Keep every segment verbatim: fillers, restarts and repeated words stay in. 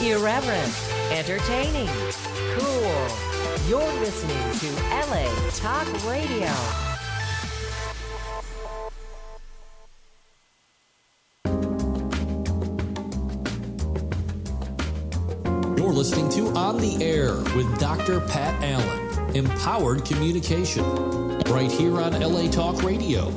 Irreverent, entertaining, cool. You're listening to L A Talk Radio. You're listening to On the Air with Doctor Pat Allen. Empowered communication. Right here on L A Talk Radio.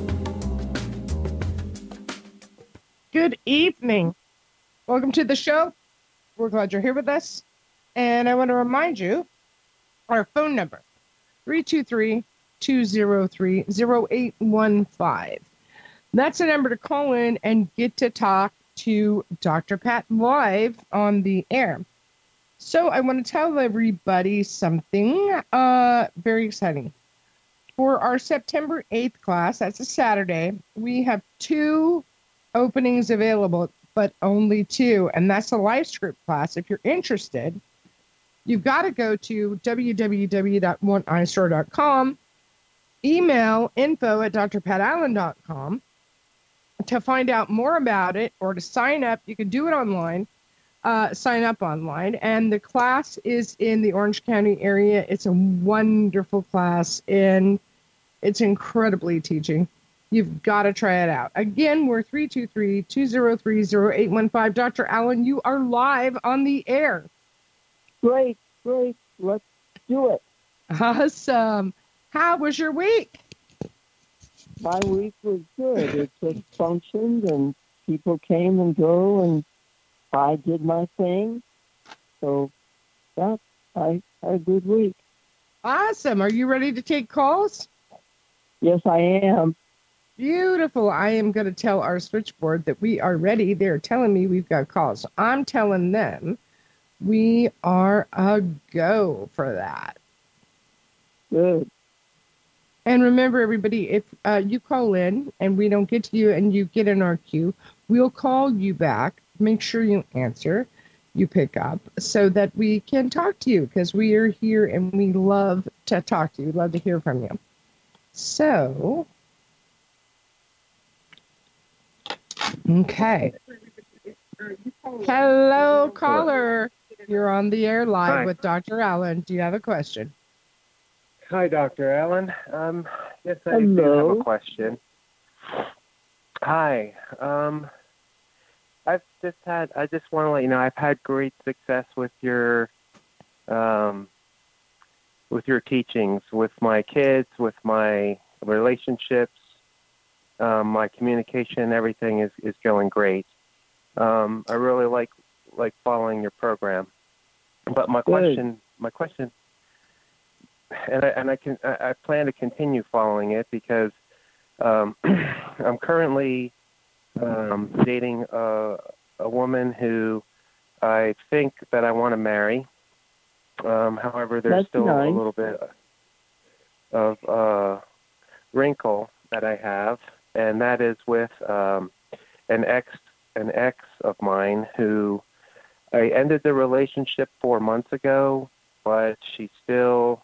Good evening. Welcome to the show. We're glad you're here with us. And I want to remind you, our phone number, three two three, two zero three, zero eight one five. That's the number to call in and get to talk to Doctor Pat live on the air. So I want to tell everybody something uh, very exciting. For our September eighth class, that's a Saturday, we have two openings available, but only two, and that's a LifeScript class. If you're interested, you've got to go to w w w dot one eye store dot com, email info at d r pat allen dot com to find out more about it or to sign up. You can do it online, uh, sign up online, and the class is in the Orange County area. It's a wonderful class, and it's incredibly teaching. You've got to try it out. Again, we're three two three, two zero three, zero eight one five. Doctor Allen, you are live on the air. Great, great. Let's do it. Awesome. How was your week? My week was good. It just functioned, and people came and go, and I did my thing. So, yeah, I had a good week. Awesome. Are you ready to take calls? Yes, I am. Beautiful. I am going to tell our switchboard that we are ready. They're telling me we've got calls. I'm telling them we are a go for that. Good. And remember, everybody, if uh, you call in and we don't get to you and you get in our queue, we'll call you back. Make sure you answer, you pick up, so that we can talk to you, because we are here and we love to talk to you. Love to hear from you. So, okay. Hello, caller. You're on the air live Hi. with Doctor Allen. Do you have a question? Hi, Doctor Allen. Um, yes, I Hello. do have a question. Hi. Um, I've just had, I just want to let you know, I've had great success with your, um, with your teachings, with my kids, with my relationships, um, my communication, everything is, is going great. Um, I really like, like following your program. But my Good. question, my question, and I, and I can, I, I plan to continue following it because um, I'm currently um, dating a, a woman who I think that I want to marry. Um, however, there's That's still nice. a little bit of uh, wrinkle that I have, and that is with um, an ex, an ex of mine who I ended the relationship four months ago, but she's still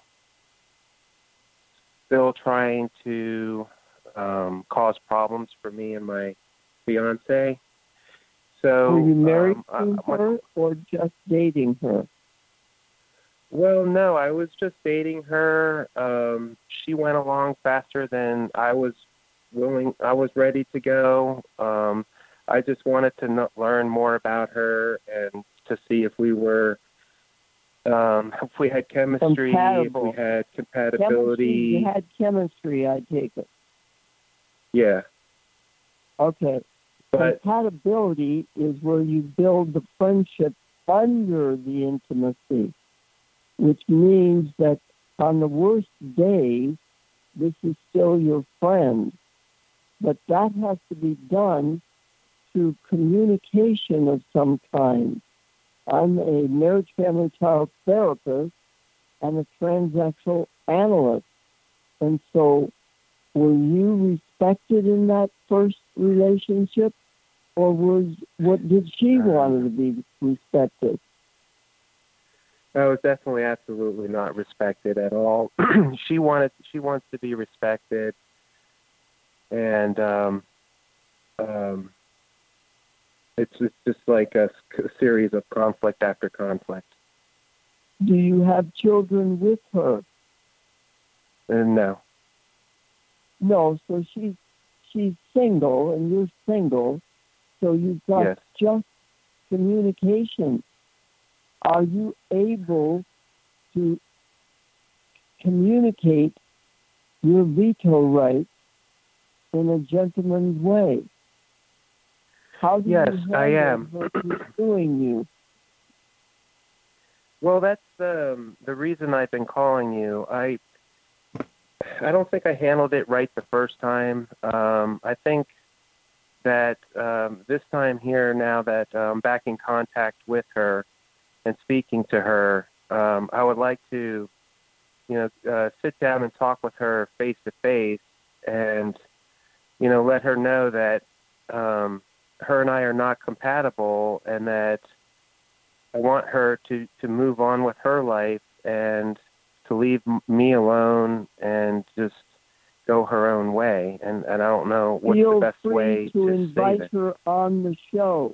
still trying to um, cause problems for me and my fiance. So, Were you married um, to I- her or just dating her? Well, no, I was just dating her. Um, she went along faster than I was willing. I was ready to go. Um, I just wanted to know, learn more about her and to see if we were, um, if we had chemistry, Compatible. if we had Chemistry, compatibility. you had chemistry, I take it. Yeah, Okay. but Compatibility is where you build the friendship under the intimacy, which means that on the worst days, this is still your friend. But that has to be done through communication of some kind. I'm a marriage, family, child therapist and a transactional analyst. And so were you respected in that first relationship, or was what did she want to be respected? I was definitely absolutely not respected at all. she wanted, she wants to be respected, and um, um, It's, it's just like a, a series of conflict after conflict. Do you have children with her? And no. No, so she's she's single and you're single, so you've got Yes. just communication. Are you able to communicate your veto rights in a gentleman's way? How do Yes, you I handle am. her pursuing you? Well, that's um, the reason I've been calling you. I I don't think I handled it right the first time. Um, I think that um, this time here, now that I'm back in contact with her and speaking to her, um, I would like to, you know, uh, sit down and talk with her face to face, and you know, let her know that um, her and I are not compatible, and that I want her to, to move on with her life and to leave m- me alone and just go her own way. And, and I don't know what's Feel the best free way to to invite save it. her on the show.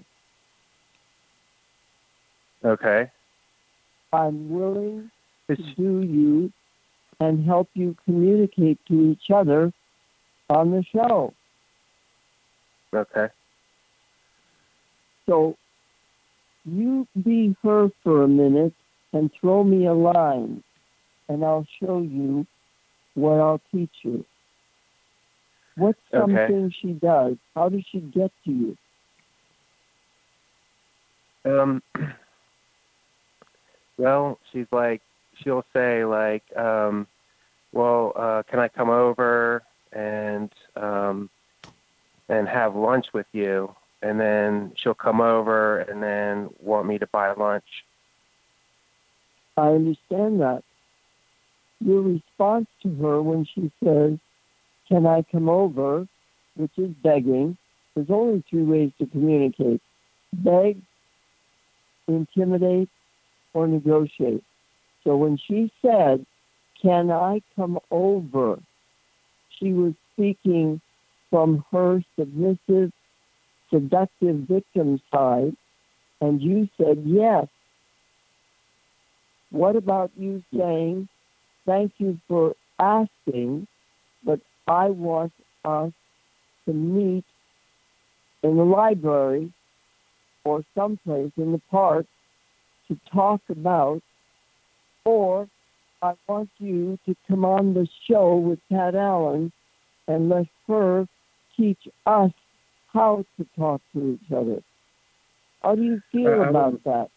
Okay. I'm willing to It's, do you and help you communicate to each other on the show. okay. So you be her for a minute and throw me a line, and I'll show you what I'll teach you. What's Okay. something she does? How does she get to you? Um, well, she's like, she'll say like, um, well, uh, can I come over and, um, and have lunch with you? And then she'll come over and then want me to buy lunch. I understand that. Your response to her when she says, can I come over, which is begging, there's only two ways to communicate. Beg, intimidate, or negotiate. So when she said, can I come over, she was speaking from her submissive, seductive victim side, and you said yes. What about you saying, thank you for asking, but I want us to meet in the library or someplace in the park to talk about, or I want you to come on the show with Pat Allen and let her teach us how to talk to each other. How do you feel Uh, I about would- that?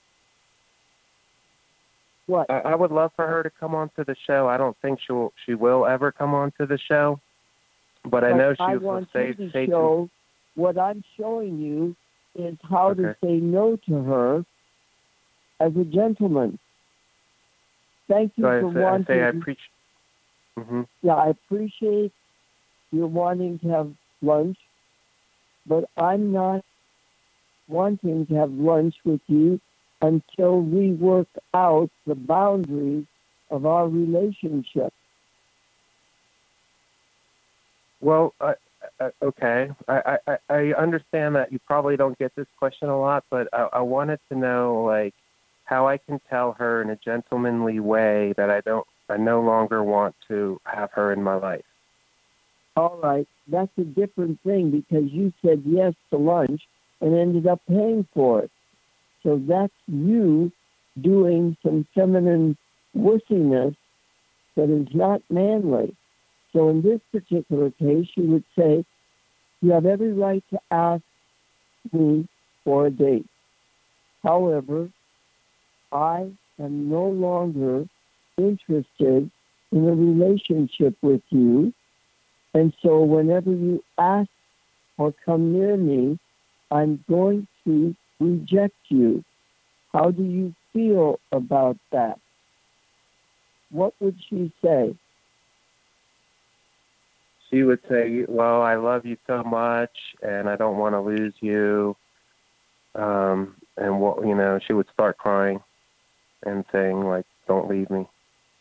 What? I, I would love for her to come onto the show. I don't think she'll she will ever come onto the show, but I But know she I will want say you to say to, show what I'm showing you is how to Okay. say no to her as a gentleman. Thank you so I for say, I wanting. say I preach. hmm Yeah, I appreciate you wanting to have lunch, but I'm not wanting to have lunch with you until we work out the boundaries of our relationship. Well, uh, uh, okay. I, I, I understand that you probably don't get this question a lot, but I, I wanted to know, like, how I can tell her in a gentlemanly way that I don't, I no longer want to have her in my life. All right, that's a different thing because you said yes to lunch and ended up paying for it. So that's you doing some feminine wussiness that is not manly. So in this particular case, you would say, you have every right to ask me for a date. However, I am no longer interested in a relationship with you. And so whenever you ask or come near me, I'm going to reject you. How do you feel about that? What would she say? She would say, well, I love you so much and I don't want to lose you. Um, and, what, you know, she would start crying and saying, like, don't leave me.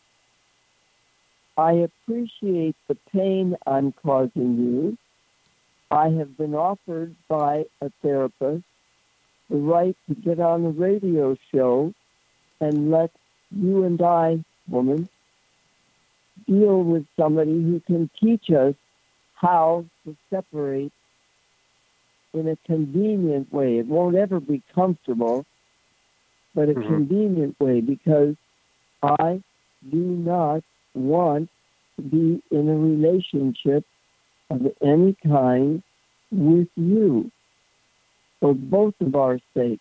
I appreciate the pain I'm causing you. I have been offered by a therapist the right to get on a radio show and let you and I, woman, deal with somebody who can teach us how to separate in a convenient way. It won't ever be comfortable, but a Mhm. convenient way, because I do not want to be in a relationship of any kind with you for both of our sakes.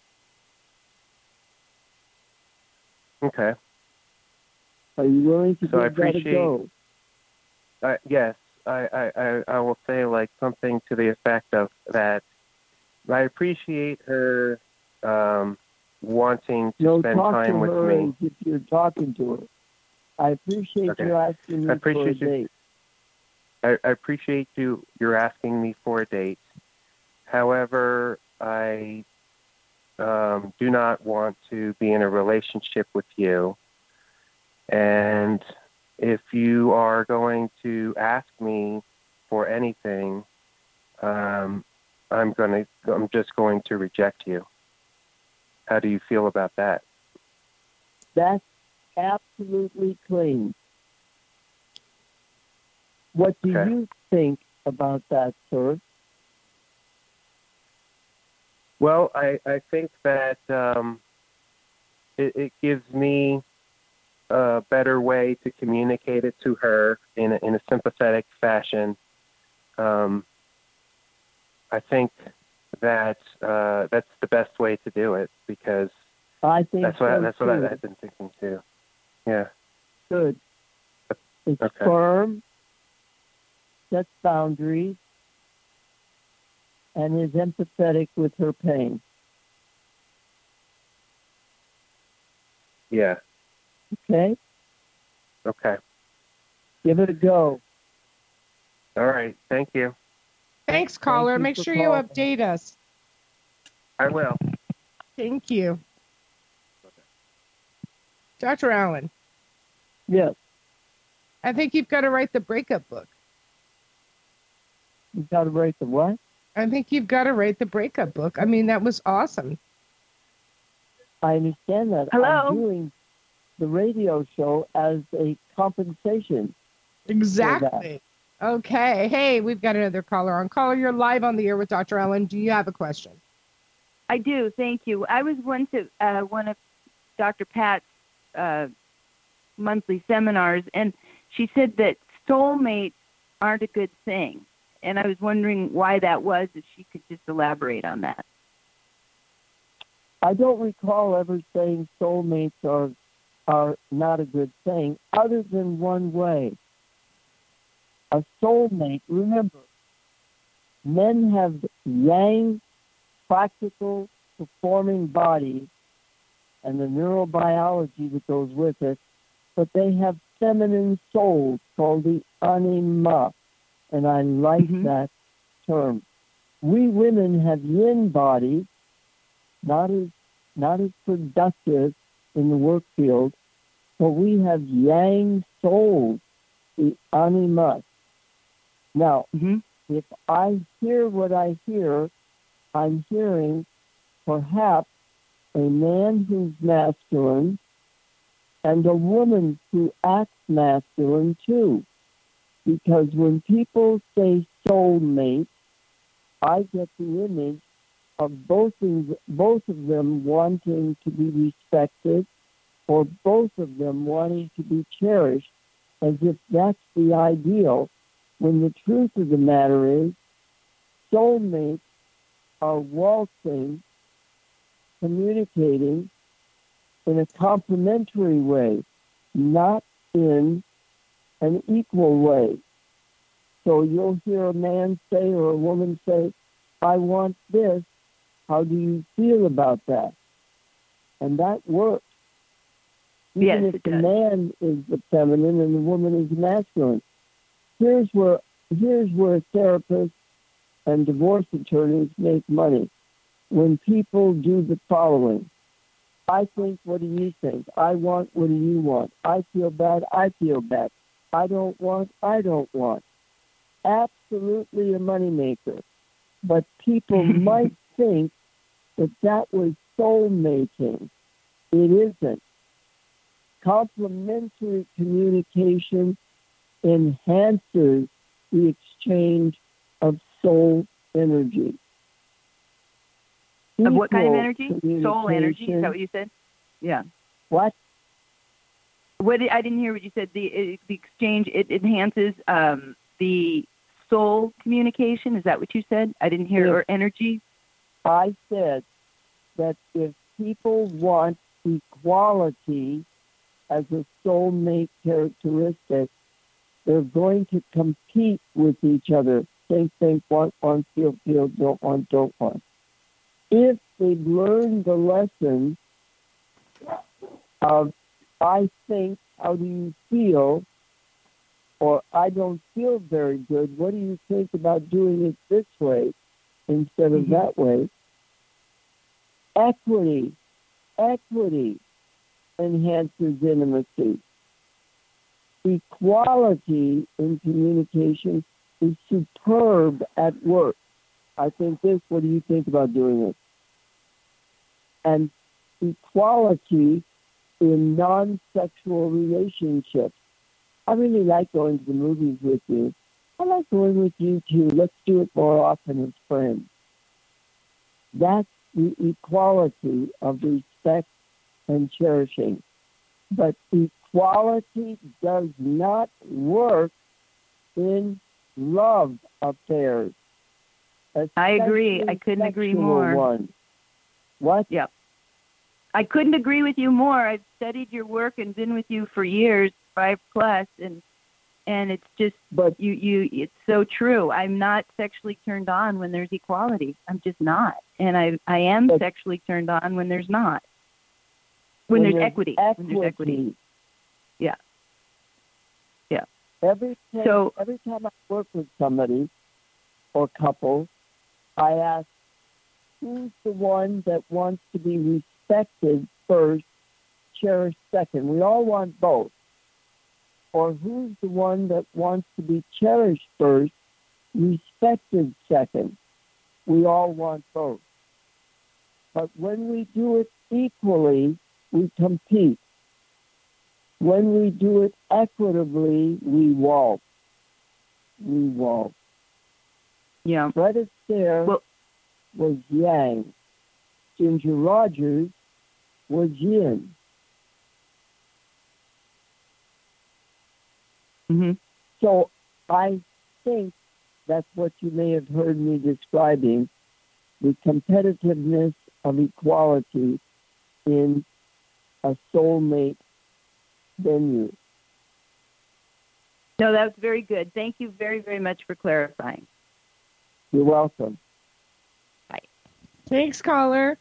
Okay. Are you willing to So I give that a appreciate- go? Uh, yes, I, I, I, I will say like something to the effect of that. I appreciate her um, wanting to No, spend talk time to with her me. as if you're talking to her. I appreciate Okay. you asking me I appreciate for a you- date. I, I appreciate you. You're asking me for a date. However, I um, do not want to be in a relationship with you. And if you are going to ask me for anything, um, I'm going to. I'm just going to reject you. How do you feel about that? That's absolutely clean. What do Okay. you think about that, sir? Well, I, I think that um, it, it gives me a better way to communicate it to her in a, in a sympathetic fashion. Um, I think that uh, that's the best way to do it, because I think that's what so that's what I, too. I've been thinking too. Yeah. Good. It's Okay. firm, sets boundaries, and is empathetic with her pain. Yeah. Okay? Okay. Give it a go. All right. Thank you. Thanks, caller. you Make for sure you calling. update us. I will. Thank you. Doctor Allen, Yes, I think you've got to write the breakup book. you've got to write the what? I think you've got to write the breakup book. I mean, that was awesome. I understand that. Hello? I'm doing the radio show as a compensation. Exactly. Okay. Hey, we've got another caller on. Caller, you're live on the air with Doctor Allen. Do you have a question? I do, thank you. I was one to uh, one of Doctor Pat's uh, monthly seminars, and she said that soulmates aren't a good thing. And I was wondering why that was, if she could just elaborate on that. I don't recall ever saying soulmates are are not a good thing, other than one way. A soulmate, remember, men have yang, practical, performing bodies, and the neurobiology that goes with it, but they have feminine souls called the anima, and I like Mhm. that term. We women have yin bodies, not as not as productive in the work field, but we have yang souls, the anima. Now, Mm-hmm. if I hear what I hear, I'm hearing perhaps a man who's masculine and a woman who acts masculine too. Because when people say soulmate, I get the image of both of, both of them wanting to be respected, or both of them wanting to be cherished, as if that's the ideal, when the truth of the matter is soulmates are waltzing, communicating in a complementary way, not in an equal way. So you'll hear a man say or a woman say, I want this. How do you feel about that? And that works. Even Yes, if it the does. man is the feminine and the woman is masculine. Here's where here's where therapists and divorce attorneys make money. When people do the following. I think, what do you think? I want, what do you want? I feel bad, I feel bad. I don't want, I don't want. Absolutely a moneymaker. But people might think that that was soul mating. It isn't. Complementary communication enhances the exchange of soul energy. Of what kind of Equal energy? Soul energy? Is that what you said? Yeah. What? What did, I didn't hear what you said. The the exchange, it enhances um, the soul communication. Is that what you said? I didn't hear. Yes. Or energy? I said that if people want equality as a soulmate characteristic, they're going to compete with each other. Think, think, want, want, feel, feel, don't want, don't want. If they learn the lesson of I think, how do you feel? Or I don't feel very good. What do you think about doing it this way instead of Mm-hmm. that way? Equity, equity enhances intimacy. Equality in communication is superb at work. I think this, what do you think about doing it? And equality in non-sexual relationships. I really like going to the movies with you. I like going with you too. Let's do it more often as friends. That's the equality of respect and cherishing. But equality does not work in love affairs. I agree. I especially couldn't agree sexual more. ones. What? Yeah. I couldn't agree with you more. I've studied your work and been with you for years, five plus, and and it's just But you you it's so true. I'm not sexually turned on when there's equality. I'm just not, and I I am But- sexually turned on when there's not. When, there's, equity. When there's equity. Yeah. Yeah. Every time, So- every time I work with somebody or couple, I ask, who's the one that wants to be respected first, cherished second? We all want both. Or who's the one that wants to be cherished first, respected second? We all want both. But when we do it equally, we compete. When we do it equitably, we waltz. We waltz. Yeah. Fred Astaire Well- was yang. Ginger Rogers was yin. Mhm. So I think that's what you may have heard me describing, the competitiveness of equality in a soulmate venue. No, that was very good. Thank you very, very much for clarifying. You're welcome. Thanks, caller.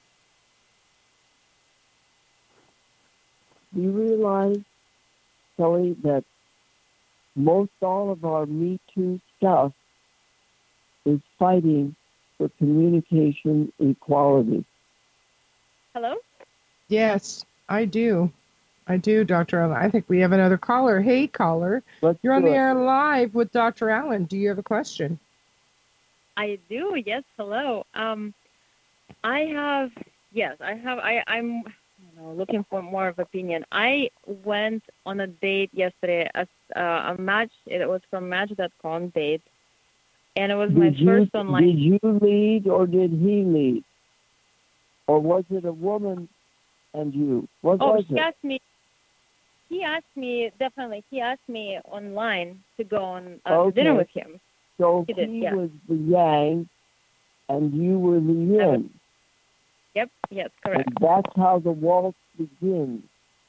Do you realize, Kelly, that most all of our Me Too stuff is fighting for communication equality? Hello? Yes, I do. I do, Doctor Allen. I think we have another caller. Hey, caller. Let's You're on do the it. air live with Doctor Allen. Do you have a question? I do, yes, hello. Um, I have, yes, I have, I, I'm you know, looking for more of opinion. I went on a date yesterday, a, uh, a match, it was from match dot com date, and it was my Did you, first online. did you lead or did he lead? Or was it a woman and you? What Oh, was he it? asked me, he asked me, definitely, he asked me online to go on uh, Okay. dinner with him. So he he, did, yeah. was the yang and you were the yin. Yep, yes, correct. And that's how the waltz begins.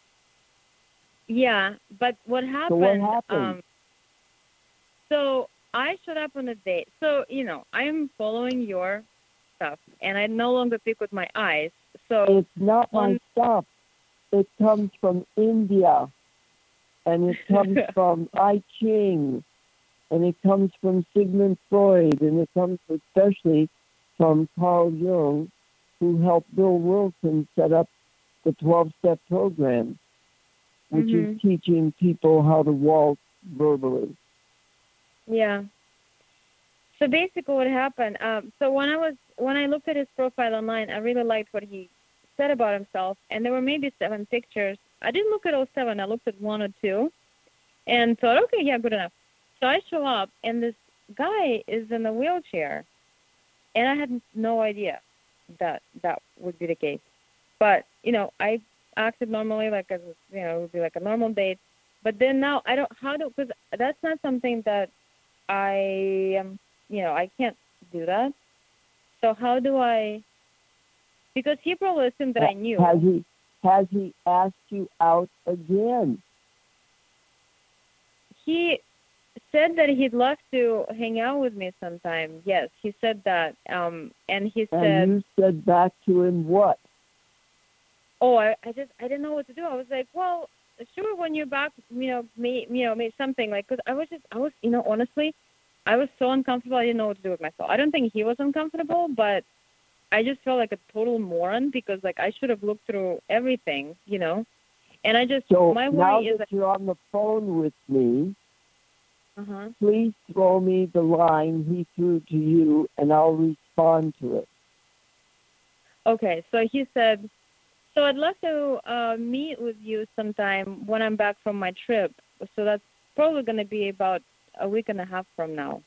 Yeah, but what happened? So what happened? Um, so I showed up on a date. So you know, I'm following your stuff, and I no longer pick with my eyes. So It's not my on- stuff. It comes from India, and it comes from I Ching, and it comes from Sigmund Freud, and it comes especially from Carl Jung, who helped Bill Wilson set up the twelve-step program, which Mhm. is teaching people how to waltz verbally. yeah. so basically what happened, um, so when I was, when I looked at his profile online, I really liked what he said about himself. And there were maybe seven pictures. I didn't look at all seven. I looked at one or two and thought, okay, yeah, good enough. So I show up and this guy is in a wheelchair. And I had no idea that that would be the case. But, you know, I acted normally, like, as you know, it would be like a normal date. But then now I don't, how do, because that's not something that I, um, you know, I can't do that. So how do I, because he probably assumed that I knew. Has he, has he asked you out again? He said that he'd love to hang out with me sometime. Yes, he said that. Um, and he said... And you said back to him what? Oh, I, I just, I didn't know what to do. I was like, well, sure, when you're back, you know, me, you know, maybe something like, because I was just, I was, you know, honestly, I was so uncomfortable. I didn't know what to do with myself. I don't think he was uncomfortable, but I just felt like a total moron because, like, I should have looked through everything, you know. And I just, so my now worry is that that you're on the phone with me, uh-huh. please throw me the line he threw to you, and I'll respond to it. Okay, so he said, so I'd love to uh, meet with you sometime when I'm back from my trip. So that's probably going to be about a week and a half from now.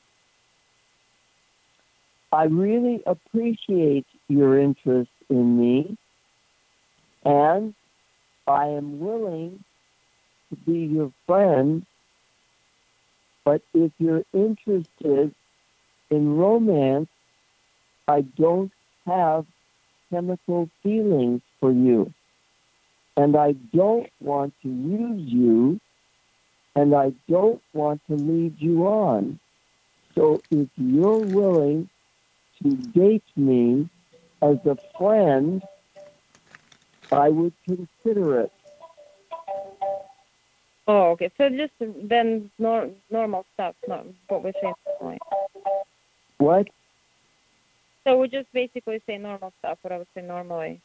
I really appreciate your interest in me, and I am willing to be your friend, but if you're interested in romance, I don't have chemical feelings for you, and I don't want to use you, and I don't want to lead you on. So if you're willing to date me as a friend, I would consider it. Oh, okay. So just then nor- normal stuff, not what we're saying normally. What? So we just basically say normal stuff, what I would say normally.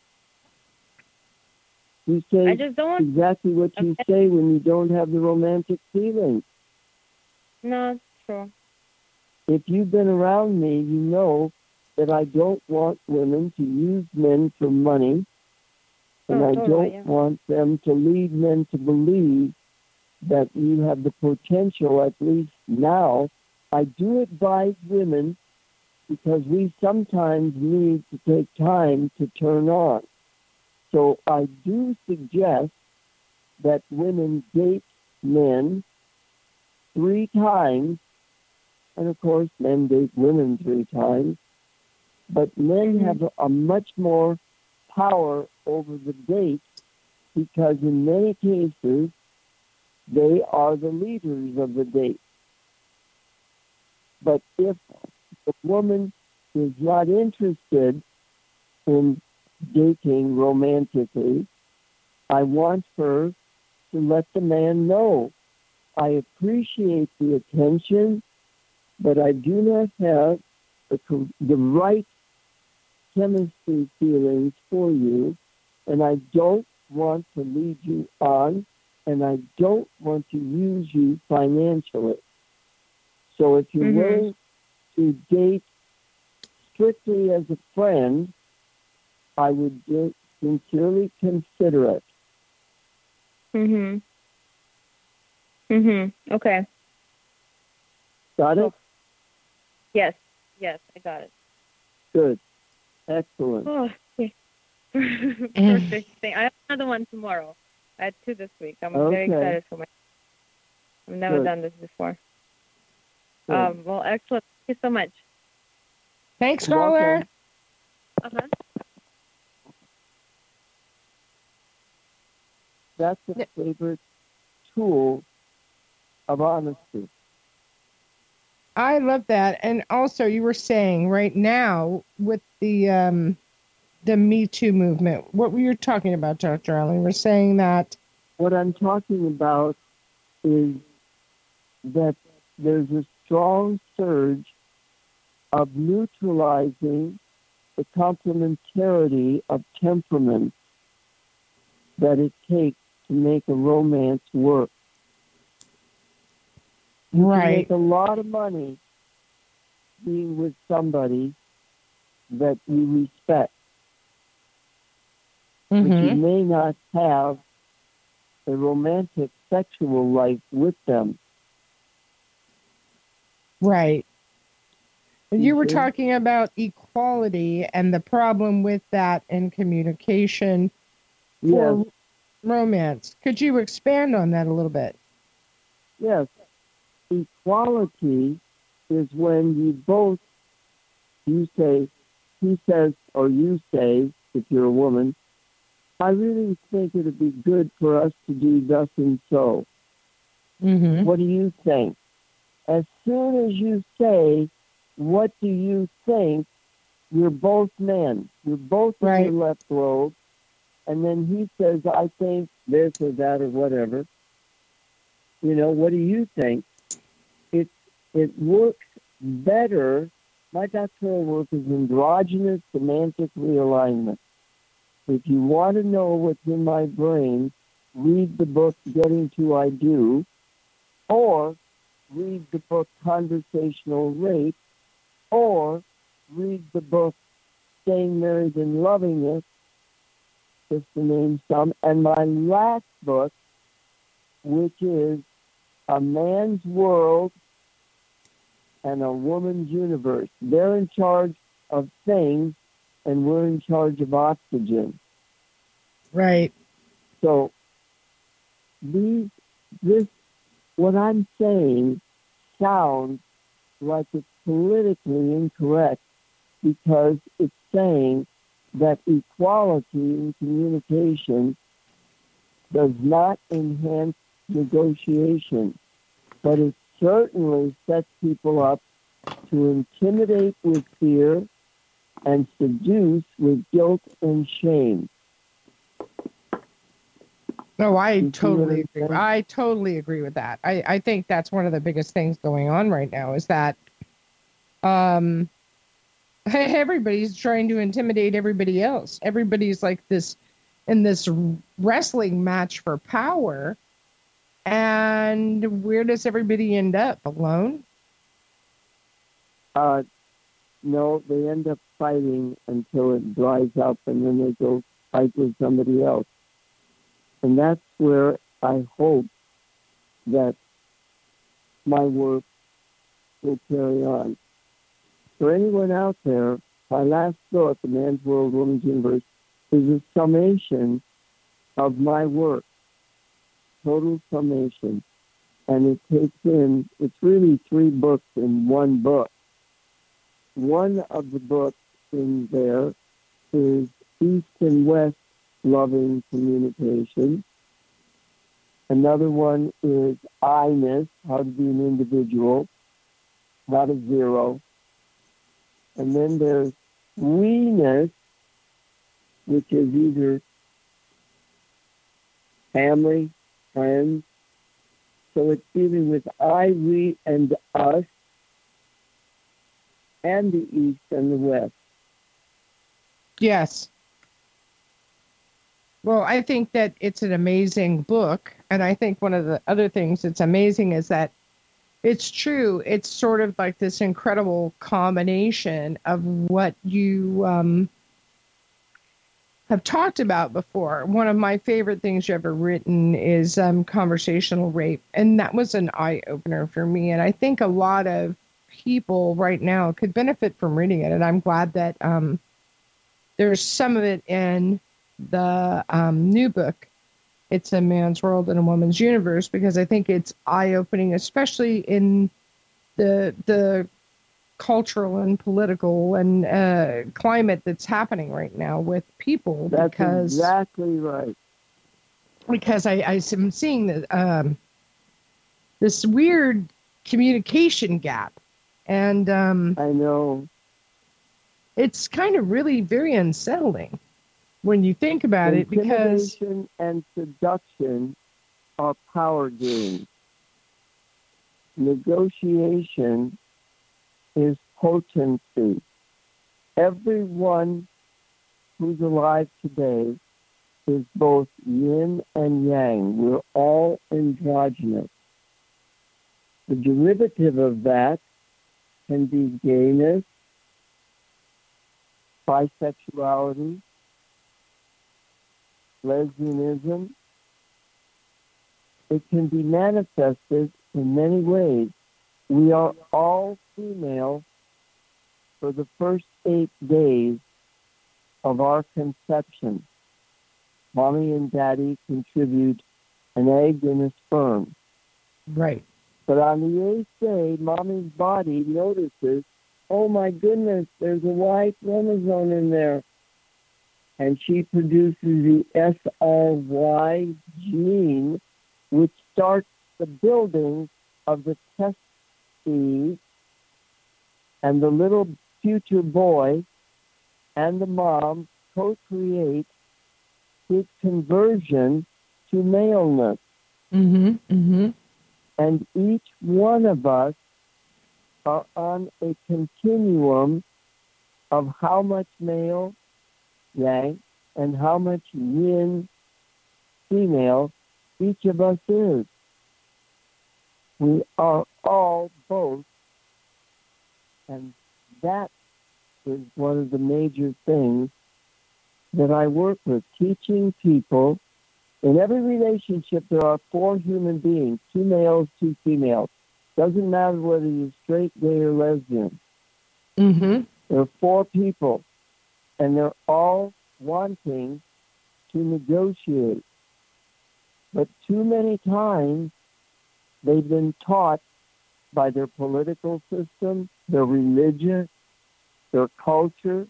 You say I just don't want... exactly what you Okay. say when you don't have the romantic feelings. No, it's true. If you've been around me, you know that I don't want women to use men for money, and Oh, I totally, don't yeah. want them to lead men to believe that you have the potential, at least now. I do advise women because we sometimes need to take time to turn on. So I do suggest that women date men three times, and of course men date women three times, but men Mhm. have a, a much more power over the date because in many cases they are the leaders of the date. But if the woman is not interested in dating romantically, I want her to let the man know, I appreciate the attention, but I do not have the, co- the right chemistry feelings for you, and I don't want to lead you on, and I don't want to use you financially. So if you're Mhm. willing to date strictly as a friend, I would do, sincerely consider it. Mhm. Mhm. Okay. Got it? Yes. Yes, I got it. Good. Excellent. Oh, okay. Perfect thing. I have another one tomorrow. I had two this week. I'm very Okay. excited for my. I've never Good. done this before. Good. Um. Well, excellent. Thank you so much. Thanks, You're caller. welcome. Uh huh. That's a favorite tool of honesty. I love that. And also, you were saying right now with the um, the Me Too movement, what were you talking about, Doctor Allen? You were saying that. What I'm talking about is that there's a strong surge of neutralizing the complementarity of temperaments that it takes to make a romance work. You can Right. make a lot of money being with somebody that you respect, Mm-hmm. but you may not have a romantic sexual life with them. Right. And you were Mhm. talking about equality and the problem with that in communication Yes, for romance. Could you expand on that a little bit? yes. Equality is when you both, you say, he says, or you say, if you're a woman, I really think it would be good for us to do thus and so. Mm-hmm. What do you think? As soon as you say, what do you think, you're both men. You're both in Right. your left lobe. And then he says, I think this or that or whatever. You know, what do you think? It, it works better. My doctoral work is androgynous semantic realignment. If you want to know what's in my brain, read the book Getting to I Do, or read the book Conversational Rape, or read the book Staying Married and Loving It, just to name some, and my last book, which is A Man's World and a Woman's Universe. They're in charge of things, and we're in charge of oxygen. Right. So these, this, what I'm saying sounds like it's politically incorrect because it's saying that equality in communication does not enhance negotiation, but it certainly sets people up to intimidate with fear and seduce with guilt and shame. No, I You see what totally I'm agree. saying? I totally agree with that. I, I think that's one of the biggest things going on right now is that um, everybody's trying to intimidate everybody else. Everybody's like this in this wrestling match for power. And where does everybody end up? Alone? Uh, no, they end up fighting until it dries up, and then they go fight with somebody else. And that's where I hope that my work will carry on. For anyone out there, my last book, A Man's World, Woman's Universe, is a summation of my work, total summation. And it takes in, it's really three books in one book. One of the books in there is East and West Loving Communication. Another one is I-ness, how to be an individual, not a zero. And then there's we-ness, which is either family, friends. So it's dealing with I, we, and us, and the East and the West. Yes. Well, I think that it's an amazing book. And I think one of the other things that's amazing is that it's true. It's sort of like this incredible combination of what you um, have talked about before. One of my favorite things you ever written is um, Conversational Rape. And that was an eye-opener for me. And I think a lot of people right now could benefit from reading it. And I'm glad that um, there's some of it in the um, new book, It's a Man's World and a Woman's Universe, because I think it's eye-opening, especially in the the cultural and political and uh, climate that's happening right now with people. That's because exactly right. because I, I am seeing the, um, this weird communication gap, and um, I know. it's kind of really very unsettling when you think about it, because Intimidation and seduction are power games. Negotiation is potency. Everyone who's alive today is both yin and yang. We're all androgynous. The derivative of that can be gayness, bisexuality, lesbianism. It can be manifested in many ways. We are all female for the first eight days of our conception. Mommy and daddy contribute an egg and a sperm. Right. But on the eighth day, mommy's body notices, oh my goodness, there's a Y chromosome in there. And she produces the S R Y gene, which starts the building of the testes, and the little future boy and the mom co-create his conversion to maleness. Mm-hmm. Mm-hmm. And each one of us are on a continuum of how much male, yang, and how much yin, female, each of us is. We are all both, and that is one of the major things that I work with, teaching people. In every relationship, there are four human beings, two males, two females. Doesn't matter whether you're straight, gay, or lesbian. Mm-hmm. There are four people, and they're all wanting to negotiate. But too many times, they've been taught by their political system, their religion, their culture,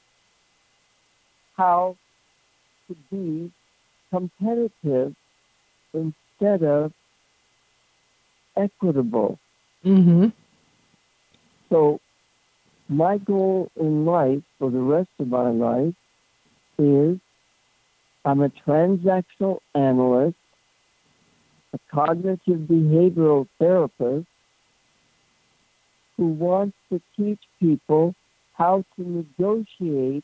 how to be competitive instead of equitable. Mm-hmm. So my goal in life for the rest of my life is I'm a transactional analyst, a cognitive behavioral therapist who wants to teach people how to negotiate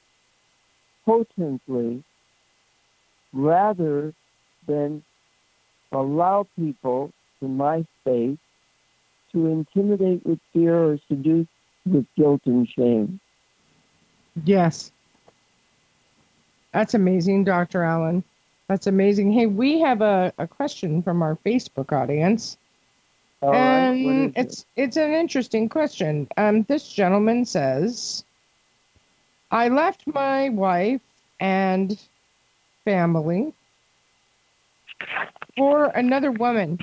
potently rather than allow people in my space to intimidate with fear or seduce with guilt and shame. Yes. That's amazing, Doctor Allen. That's amazing. Hey, we have a, a question from our Facebook audience. All right, and what is it? it's it's an interesting question. Um, this gentleman says, I left my wife and family for another woman.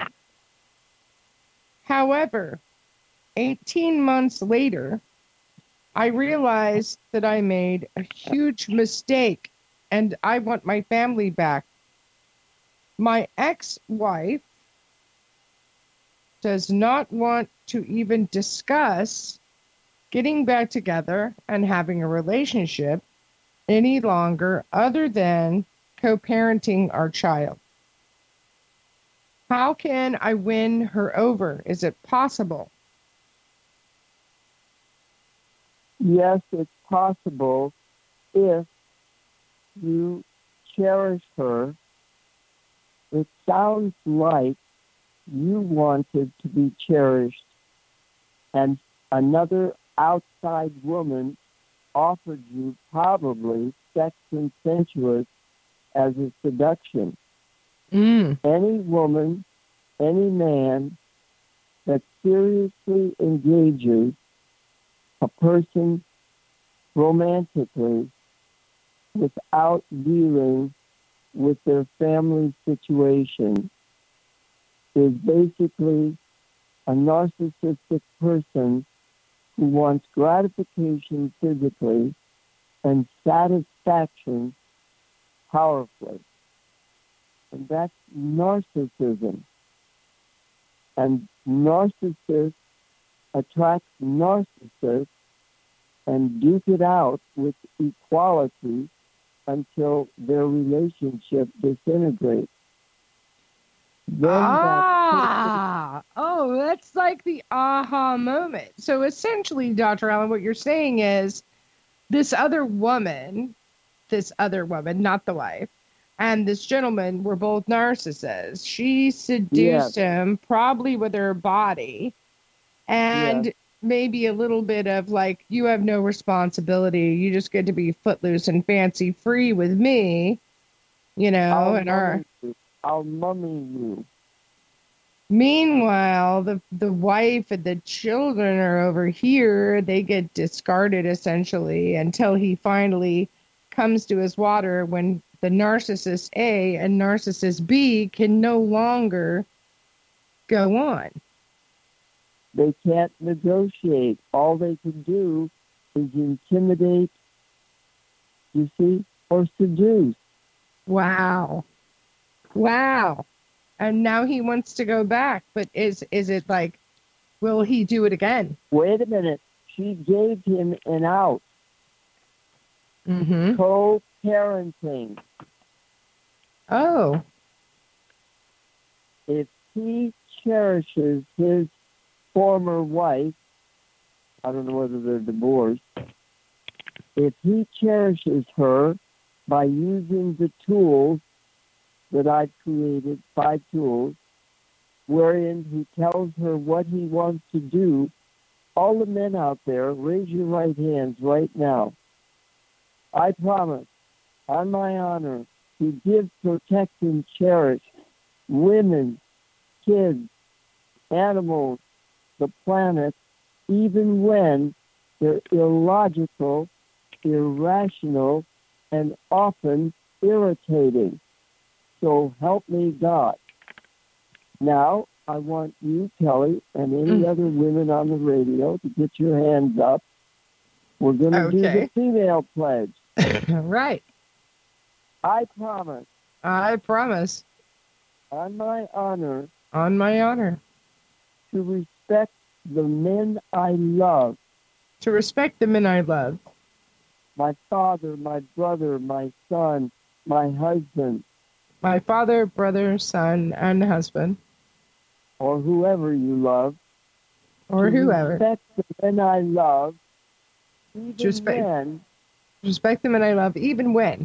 However, eighteen months later, I realized that I made a huge mistake and I want my family back. My ex-wife does not want to even discuss getting back together and having a relationship any longer other than co-parenting our child. How can I win her over? Is it possible? Yes, it's possible if you cherish her. It sounds like you wanted to be cherished and another outside woman offered you probably sex and sensuous as a seduction. Mm. Any woman, any man that seriously engages a person romantically without dealing with their family situation is basically a narcissistic person who wants gratification physically and satisfaction powerfully. And that's narcissism. And narcissists attract narcissists and duke it out with equality until their relationship disintegrates. Then ah, oh, that's like the aha moment. So essentially, Doctor Allen, what you're saying is this other woman, this other woman, not the wife, and this gentleman were both narcissists. She seduced Yes. him, probably with her body, and Yes. maybe a little bit of like, you have no responsibility. You just get to be footloose and fancy free with me, you know, I'll and our. mummy you. I'll mummy you. Meanwhile, the the wife and the children are over here. They get discarded essentially until he finally comes to his water when the narcissist A and narcissist B can no longer go on. They can't negotiate. All they can do is intimidate, you see, or seduce. Wow. Wow. And now he wants to go back, but is is it like, will he do it again? Wait a minute. She gave him an out. Mm-hmm. Co-parenting. Oh. If he cherishes his former wife, I don't know whether they're divorced, if he cherishes her by using the tools that I've created, five tools, wherein he tells her what he wants to do, all the men out there, raise your right hands right now. I promise, on my honor, to give, protect, and cherish women, kids, animals, the planet, even when they're illogical, irrational, and often irritating. So help me God. Now, I want you, Kelly, and any Mm. other women on the radio to get your hands up. We're going to do Okay. the female pledge. Right. I promise, I promise, on my honor, on my honor, to respect the men I love, to respect the men I love, my father, my brother, my son, my husband, my father, brother, son, and husband, or whoever you love, or to whoever. respect the men I love, even respect- when Respect the men I love, even when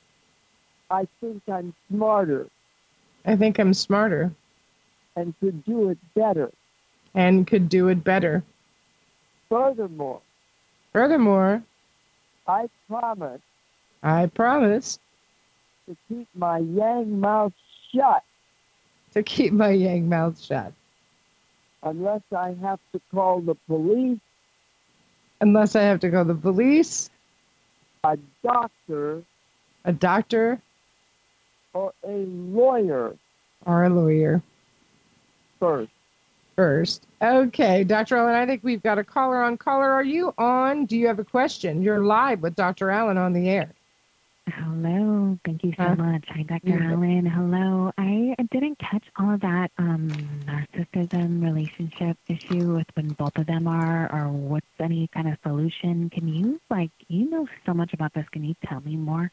I think I'm smarter I think I'm smarter and could do it better. and could do it better. Furthermore, Furthermore, I promise I promise to keep my yang mouth shut to keep my yang mouth shut, unless I have to call the police, unless I have to call the police, a doctor, a doctor, or a lawyer or a lawyer first. first. Okay, Doctor Allen, I think we've got a caller on. Caller, are you on? Do you have a question? You're live with Doctor Allen on the air. Hello. Thank you so Huh? much. Hi, Doctor Yeah. Allen. Hello. I didn't catch all of that um, narcissism relationship issue with when both of them are, or what's any kind of solution. Can you, like, you know so much about this. Can you tell me more?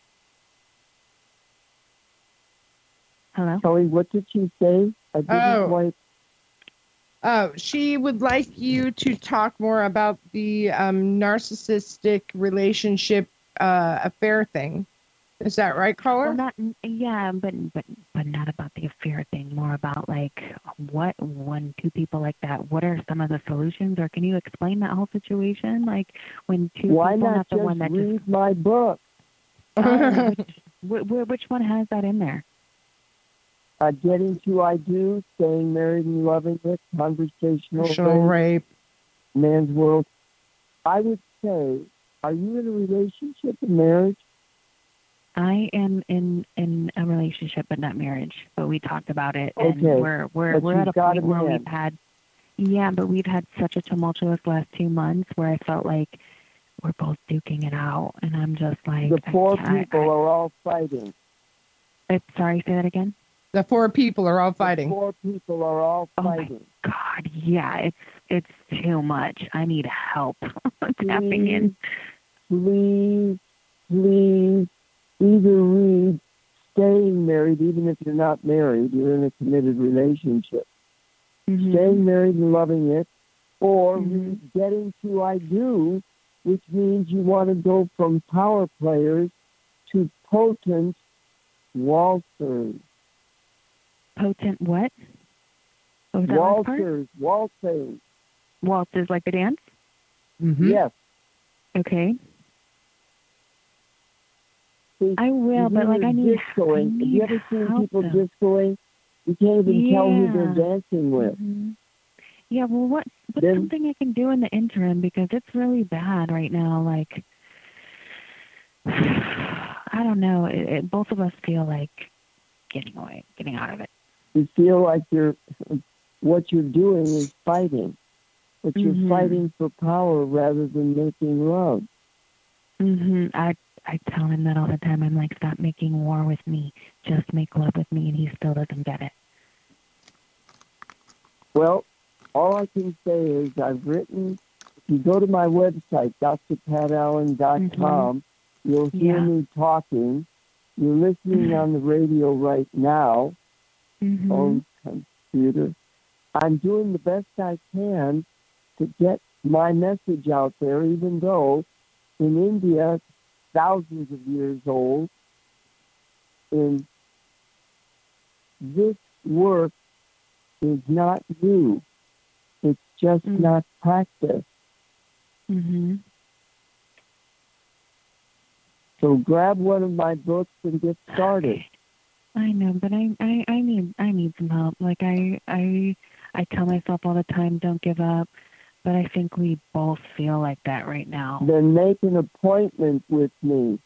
Hello? Kelly, what did she say? I didn't Oh. quite. Uh, she would like you to talk more about the um, narcissistic relationship uh, affair thing. Is that right, caller? Well, not, yeah, but, but, but not about the affair thing, more about, like, what, when two people like that, what are some of the solutions, or can you explain that whole situation? Like, when two Why people, not not the just one that read just, my book? oh, which, wh- which one has that in there? Uh, getting to I do, staying married and loving it, conversational Emotional rape, rape. man's world. I would say, are you in a relationship, a marriage? I am in, in a relationship, but not marriage. But we talked about it, and Okay, we're we're but we're you've at a got point a where man. we've had, yeah, but we've had such a tumultuous last two months where I felt like we're both duking it out, and I'm just like, The I four can't- I- people I- are all fighting. uh, sorry, say that again. The four people are all The fighting. four people are all Oh my fighting. God, yeah, it's it's too much. I need help tapping in. Please, please, either read Staying Married, even if you're not married, you're in a committed relationship. Mhm. Staying Married and Loving It, or Mhm. read Getting to I Do, which means you want to go from power players to potent waltzers. Potent what? What was that last part? Waltzers, waltzing. Waltzes like a dance? Mm-hmm. Yes. Okay. See, I will, you but like I need, discoing. I Have need you ever seen help, people though. discoing? You can't even tell who they're Yeah. dancing with. Mhm. Yeah, well, what what's Then- something I can do in the interim, because it's really bad right now. Like, I don't know. It, it, both of us feel like getting away, getting out of it. You feel like you're, what you're doing is fighting, but you're Mhm. fighting for power rather than making love. Mhm. I I tell him that all the time. I'm like, stop making war with me. Just make love with me, and he still doesn't get it. Well, all I can say is I've written, if you go to my website, d r pat allen dot com, you'll hear Yeah. me talking. You're listening on the radio right now, Mhm. on computer. I'm doing the best I can to get my message out there, even though in India, thousands of years old, in this work is not new. It's just Mm. not practiced. Mhm. So grab one of my books and get started. I know, but I, I, I need I need some help. Like I I I tell myself all the time, don't give up. But I think we both feel like that right now. Then make an appointment with me.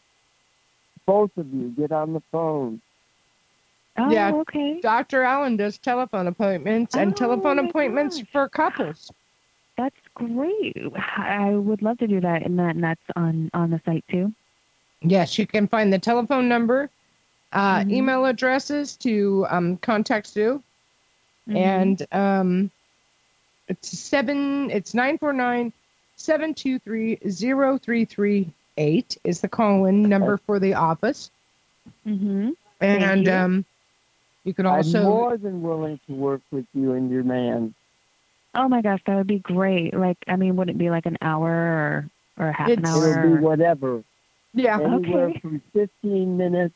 Both of you get on the phone. Oh, Yeah. okay. Doctor Allen does telephone appointments and Oh, telephone my appointments gosh. for couples. That's great. I would love to do that, and that and that's on on the site too. Yes, you can find the telephone number, uh, Mhm. email addresses to um, contact Sue, Mhm. and um, it's seven. It's nine four nine seven two three zero three three eight is the call-in number for the office, Mhm. Thank and you. um, you can I'm also more than willing to work with you and your man. Oh my gosh, that would be great. Like, I mean, would it be like an hour or or half an It's- hour? It'll be whatever. yeah. Anywhere Okay. from fifteen minutes.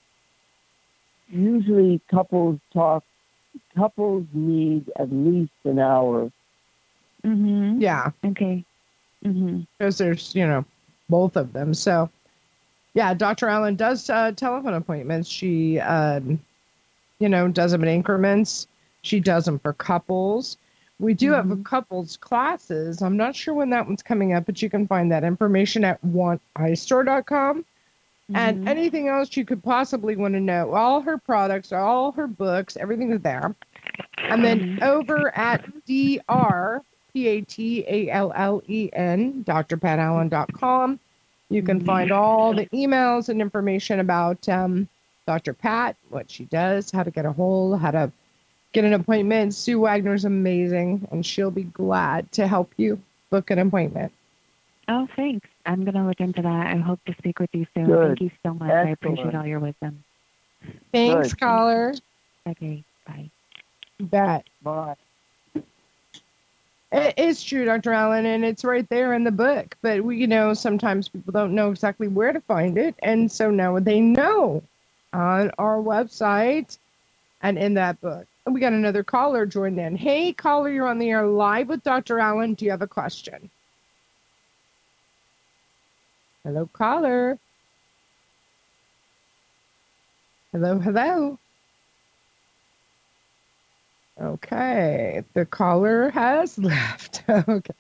Usually couples talk, couples need at least an hour. Mhm. Yeah, Okay. Mhm. because there's, you know, both of them. So, yeah, Doctor Allen does uh, telephone appointments. She, um, you know, does them in increments. She does them for couples. We do have a Mhm. couples classes. I'm not sure when that one's coming up, but you can find that information at one eye store dot com. And Mhm. anything else you could possibly want to know, all her products, all her books, everything is there. And then Mhm. over at D R, P A T A L L E N, d r pat allen dot com, you can find all the emails and information about um, Doctor Pat, what she does, how to get a hold, how to get an appointment. Sue Wagner's amazing, and she'll be glad to help you book an appointment. Oh, thanks. I'm gonna look into that. I hope to speak with you soon. Good. Thank you so much. I appreciate Excellent. all your wisdom. Thanks, Good. caller. Okay. Bye. You bet. Bye. It is true, Doctor Allen, and it's right there in the book. But we, you know, sometimes people don't know exactly where to find it, and so now they know on our website and in that book. And we got another caller joined in. Hey, caller, you're on the air live with Doctor Allen. Do you have a question? Hello, caller. Hello, hello. Okay, the caller has left. Okay.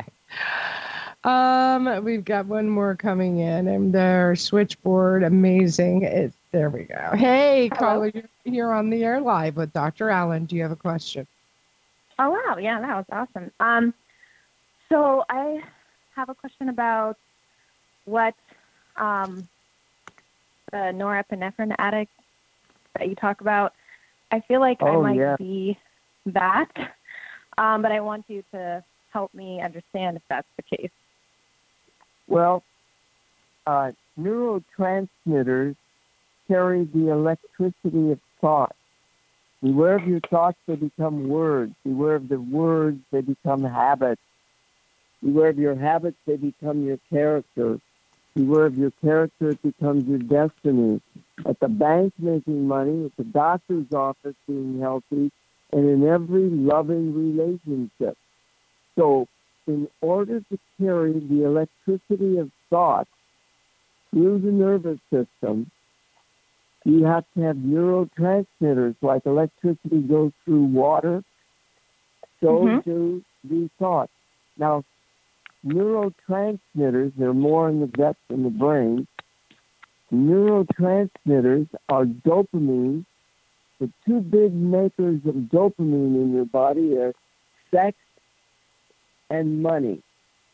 Um, we've got one more coming in, and their switchboard, amazing. It's there we go. Hey, caller, you're, you're on the air live with Doctor Allen. Do you have a question? Oh, wow. Yeah, that was awesome. Um, so I have a question about what um, the norepinephrine addict that you talk about. I feel like I Oh, might yeah. be that, um, but I want you to help me understand if that's the case. Well, uh, neurotransmitters carry the electricity of thought. Beware of your thoughts, they become words. Beware of the words, they become habits. Beware of your habits, they become your character. Beware of your character, it becomes your destiny. At the bank making money, at the doctor's office being healthy, and in every loving relationship. So in order to carry the electricity of thought through the nervous system, you have to have neurotransmitters, like electricity goes through water, so Mm-hmm. do these thoughts. Now, neurotransmitters, they're more in the depths in the brain. Neurotransmitters are dopamine. The two big makers of dopamine in your body are sex and money.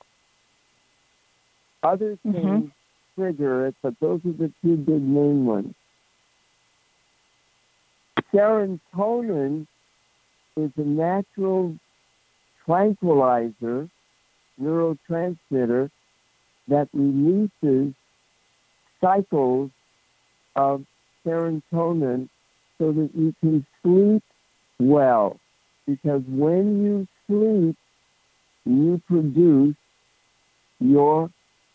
Other things Mm-hmm. trigger it, but those are the two big main ones. Serotonin is a natural tranquilizer, neurotransmitter, that releases cycles of serotonin so that you can sleep well. Because when you sleep, you produce your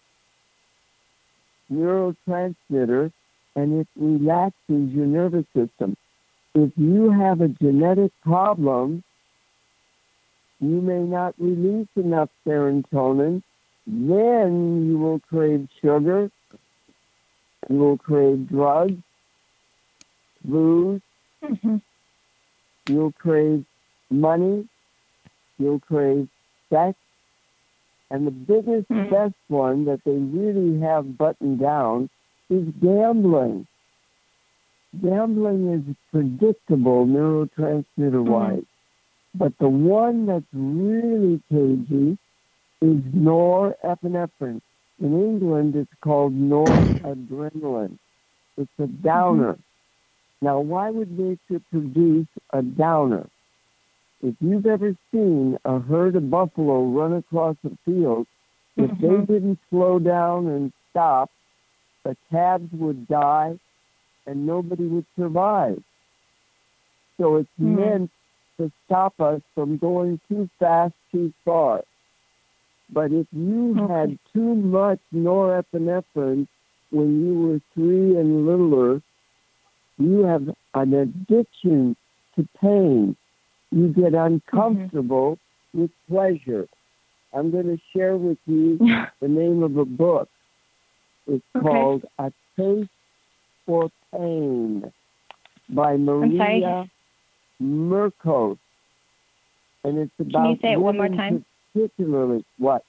neurotransmitter and it relaxes your nervous system. If you have a genetic problem, you may not release enough serotonin, then you will crave sugar, you will crave drugs, booze, Mm-hmm. you'll crave money, you'll crave sex, and the biggest, Mm. best one that they really have buttoned down is gambling. Gambling is predictable neurotransmitter-wise, but the one that's really cagey is norepinephrine. In England, it's called noradrenaline. It's a downer. Now, why would nature produce a downer? If you've ever seen a herd of buffalo run across a field, if they Mhm. didn't slow down and stop, the calves would die and nobody would survive. So it's Mhm. meant to stop us from going too fast, too far. But if you Okay. had too much norepinephrine when you were three and littler, you have an addiction to pain. You get uncomfortable with pleasure. I'm going to share with you the name of a book. It's Okay. called A Taste for Pain by Maria Merkos. And it's about Can you say it one more women time? particularly what?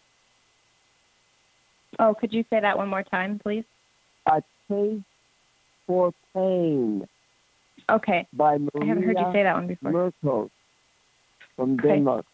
Oh, could you say that one more time, please? A Taste for Pain Okay. by Maria I haven't heard you say that one before. Merkos from Okay. Denmark.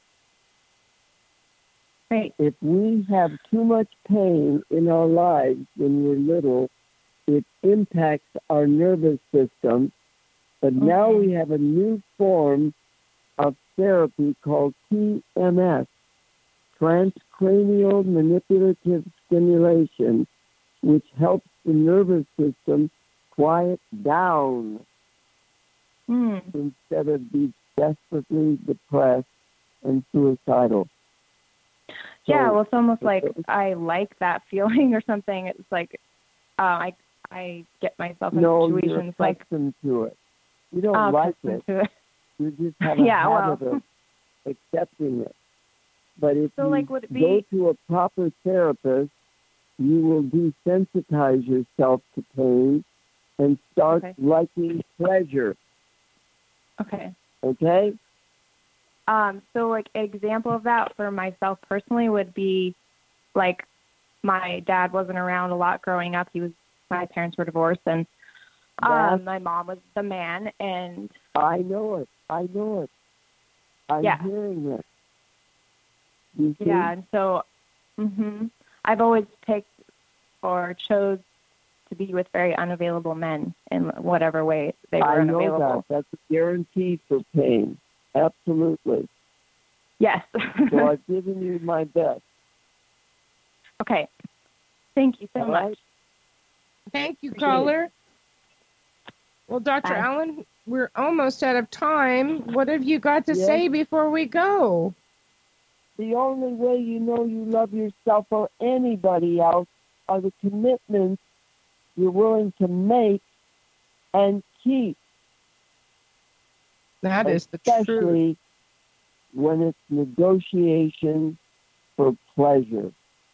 Great. If we have too much pain in our lives when we're little, it impacts our nervous system. But now Okay. we have a new form of therapy called T M S, transcranial manipulative stimulation, which helps the nervous system quiet down Hmm. instead of be desperately depressed and suicidal. Yeah, So- well, it's almost like I like that feeling or something. It's like uh, I I get myself in No, you're situations like accustomed to it. You don't uh, like accustomed it. to it. You just have a Yeah, well. habit of accepting it. But if So, you like, would it be- go to a proper therapist, you will desensitize yourself to pain and start Okay. liking pleasure. Okay. Okay? Um, so like an example of that for myself personally would be like my dad wasn't around a lot growing up. He was my parents were divorced and um, That's- my mom was the man and I know it. I know it. I'm Yeah. hearing it. You see? yeah, and so hmm I've always picked or chose to be with very unavailable men in whatever way they were I know unavailable. that. That's a guarantee for pain. Absolutely. Yes. So I've given you my best. Okay. Thank you so All much. right? Thank you, Appreciate it. caller. Well, Doctor Bye. Allen, we're almost out of time. What have you got to Yes. say before we go? The only way you know you love yourself or anybody else are the commitments you're willing to make and keep, That is the truth. especially when it's negotiation for pleasure.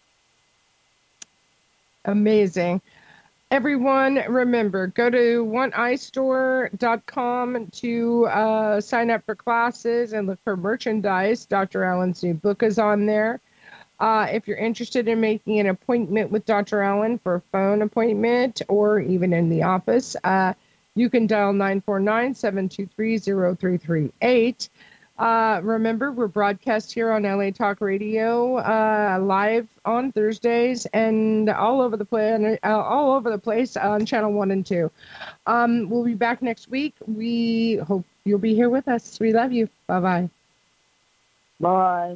Amazing. Everyone, remember, go to one eye store dot com to uh, sign up for classes and look for merchandise. Doctor Allen's new book is on there. Uh, if you're interested in making an appointment with Doctor Allen for a phone appointment or even in the office, uh, you can dial nine four nine, seven two three, zero three three eight. Uh, remember, we're broadcast here on L A Talk Radio uh, live on Thursdays and all over the planet, uh, all over the place on Channel One and Two. Um, we'll be back next week. We hope you'll be here with us. We love you. Bye bye. Bye.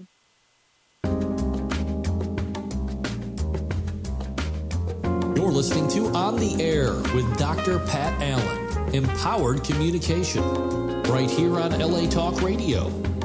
You're listening to On the Air with Doctor Pat Allen, Empowered Communication, right here on L A Talk Radio.